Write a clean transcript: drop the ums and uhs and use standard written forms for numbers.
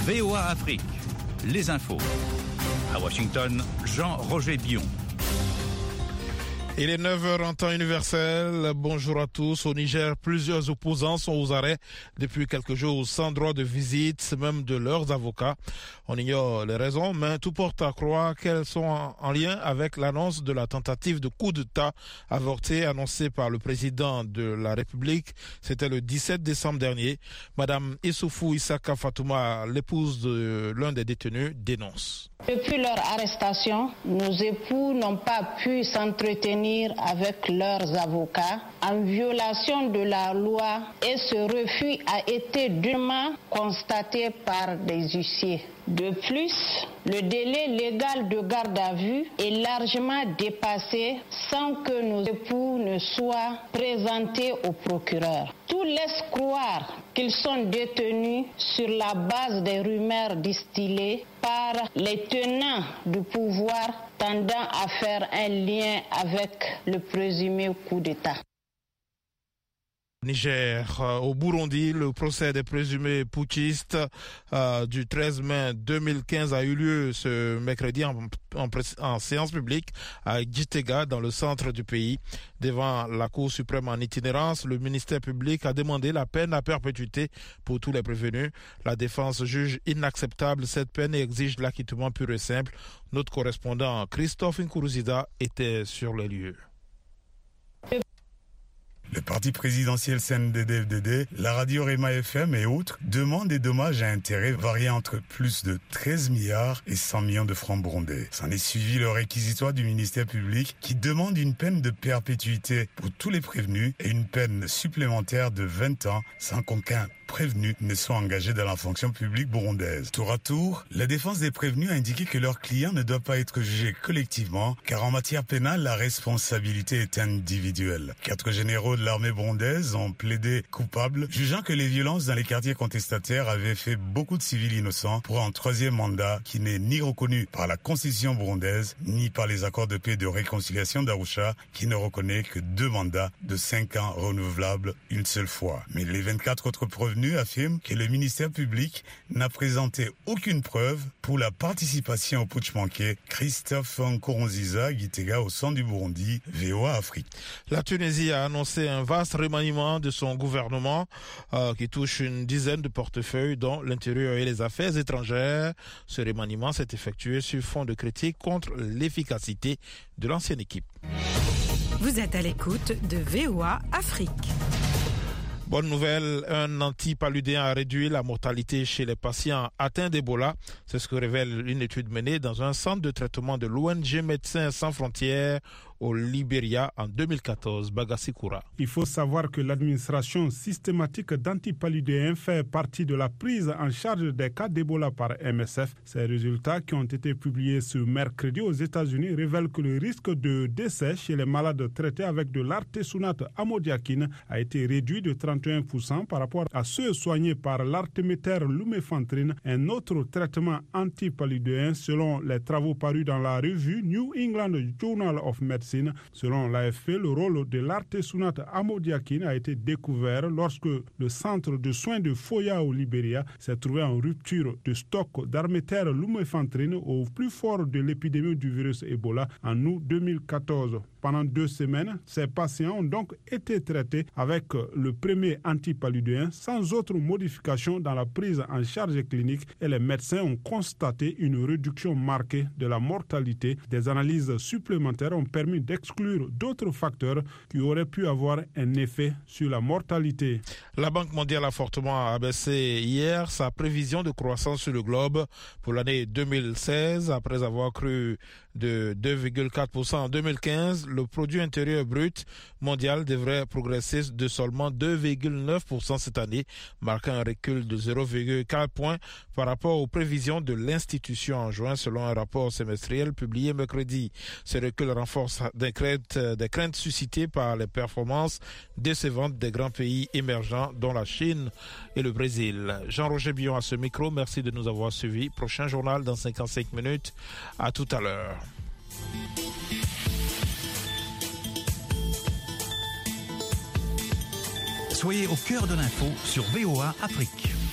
VOA Afrique, les infos. À Washington, Jean-Roger Bion. Il est 9h en temps universel. Bonjour à tous. Au Niger, plusieurs opposants sont aux arrêts depuis quelques jours sans droit de visite, même de leurs avocats. On ignore les raisons, mais tout porte à croire qu'elles sont en lien avec l'annonce de la tentative de coup d'État avortée annoncée par le président de la République. C'était le 17 décembre dernier. Madame Issoufou Issaka Fatouma, l'épouse de l'un des détenus, dénonce. Depuis leur arrestation, nos époux n'ont pas pu s'entretenir avec leurs avocats en violation de la loi et ce refus a été durement constaté par des huissiers. De plus, le délai légal de garde à vue est largement dépassé sans que nos époux ne soient présentés au procureur. Tout laisse croire qu'ils sont détenus sur la base des rumeurs distillées par les tenants du pouvoir tendant à faire un lien avec le présumé coup d'État. Niger, au Burundi, le procès des présumés putschistes du 13 mai 2015 a eu lieu ce mercredi en séance publique à Gitega, dans le centre du pays. Devant la Cour suprême en itinérance, le ministère public a demandé la peine à perpétuité pour tous les prévenus. La défense juge inacceptable cette peine et exige l'acquittement pur et simple. Notre correspondant Christophe Nkuruzida était sur les lieux. Le parti présidentiel CNDD-FDD, la radio Rema FM et autres demandent des dommages à intérêts variant entre plus de 13 milliards et 100 millions de francs burundais. S'en est suivi le réquisitoire du ministère public qui demande une peine de perpétuité pour tous les prévenus et une peine supplémentaire de 20 ans sans qu'aucun prévenus ne sont engagés dans la fonction publique burundaise. Tour à tour, la défense des prévenus a indiqué que leur client ne doit pas être jugé collectivement, car en matière pénale, la responsabilité est individuelle. 4 généraux de l'armée burundaise ont plaidé coupables, jugeant que les violences dans les quartiers contestataires avaient fait beaucoup de civils innocents pour un 3e mandat qui n'est ni reconnu par la constitution burundaise, ni par les accords de paix et de réconciliation d'Arusha, qui ne reconnaît que 2 mandats de 5 ans renouvelables une seule fois. Mais les 24 autres prévenus affirme que le ministère public n'a présenté aucune preuve pour la participation au putsch manqué. Christophe Nkurunziza, Gitega, au centre du Burundi, VOA Afrique. La Tunisie a annoncé un vaste remaniement de son gouvernement qui touche une dizaine de portefeuilles, dont l'intérieur et les affaires étrangères. Ce remaniement s'est effectué sur fond de critiques contre l'efficacité de l'ancienne équipe. Vous êtes à l'écoute de VOA Afrique. Bonne nouvelle, un antipaludéen a réduit la mortalité chez les patients atteints d'Ebola. C'est ce que révèle une étude menée dans un centre de traitement de l'ONG Médecins sans frontières au Libéria en 2014. Bagassi Koura. Il faut savoir que l'administration systématique d'antipaludéens fait partie de la prise en charge des cas d'Ebola par MSF. Ces résultats qui ont été publiés ce mercredi aux États-Unis révèlent que le risque de décès chez les malades traités avec de l'artesunate amodiaquine a été réduit de 31% par rapport à ceux soignés par l'artéméter-lumefantrine, un autre traitement antipaludéen selon les travaux parus dans la revue New England Journal of Medicine. Selon l'AFP, le rôle de l'artesunate amodiaquine a été découvert lorsque le centre de soins de Foya au Libéria s'est trouvé en rupture de stock d'artéméter-lumefantrine au plus fort de l'épidémie du virus Ebola en août 2014. Pendant 2 semaines, ces patients ont donc été traités avec le premier antipaludéen sans autre modification dans la prise en charge clinique et les médecins ont constaté une réduction marquée de la mortalité. Des analyses supplémentaires ont permis d'exclure d'autres facteurs qui auraient pu avoir un effet sur la mortalité. La Banque mondiale a fortement abaissé hier sa prévision de croissance sur le globe pour l'année 2016 après avoir cru de 2,4% en 2015. Le produit intérieur brut mondial devrait progresser de seulement 2,9% cette année, marquant un recul de 0,4 points par rapport aux prévisions de l'institution en juin, selon un rapport semestriel publié mercredi. Ce recul renforce des craintes suscitées par les performances décevantes des grands pays émergents, dont la Chine et le Brésil. Jean-Roger Bion à ce micro, merci de nous avoir suivis. Prochain journal dans 55 minutes. À tout à l'heure. Soyez au cœur de l'info sur VOA Afrique.